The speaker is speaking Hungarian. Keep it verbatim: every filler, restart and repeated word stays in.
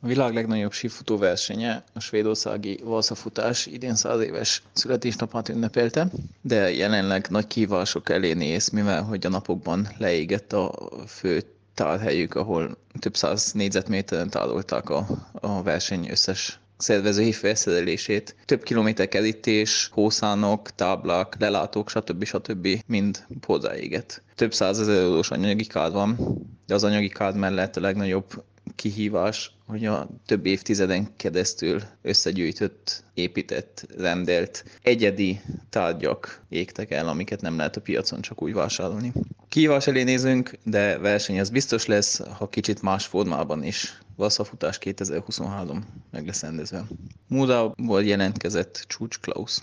A világ legnagyobb sífutó versenye, a svédországi Vasa-futás idén száz éves születésnapát ünnepelte, de jelenleg nagy kihívások elé néz, mivel hogy a napokban leégett a fő tárhelyük, ahol több száz négyzetméteren tárolták a, a verseny összes szervezői felszerelését. Több kilométer kerítés, hószánok, táblák, lelátók, stb. stb. Mind hozzáégett. Több százezer eurós anyagi kár van, de az anyagi kár mellett a legnagyobb kihívás, hogy a több évtizeden keresztül összegyűjtött, épített, rendelt egyedi tárgyak égtek el, amiket nem lehet a piacon csak úgy vásárolni. Kihívás elé nézünk, de verseny az biztos lesz, ha kicsit más formában is. Vasa-futás kétezer-huszonhárom meg lesz rendezve. Múlvából jelentkezett Csúcs Klaus.